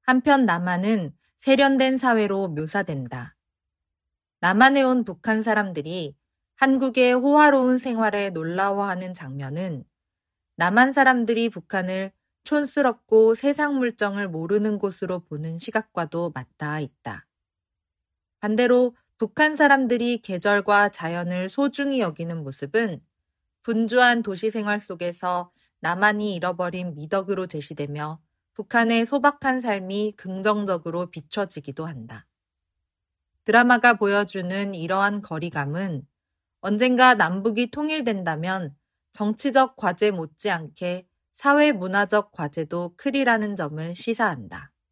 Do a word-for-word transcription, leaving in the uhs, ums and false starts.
한편 남한은 세련된 사회로 묘사된다. 남한에 온 북한 사람들이 한국의 호화로운 생활에 놀라워하는 장면은 남한 사람들이 북한을 촌스럽고 세상 물정을 모르는 곳으로 보는 시각과도 맞닿아 있다. 반대로 북한 사람들이 계절과 자연을 소중히 여기는 모습은 분주한 도시 생활 속에서 남한이 잃어버린 미덕으로 제시되며 북한의 소박한 삶이 긍정적으로 비춰지기도 한다. 드라마가 보여주는 이러한 거리감은 언젠가 남북이 통일된다면 정치적 과제 못지않게 사회 문화적 과제도 크리라는 점을 시사한다.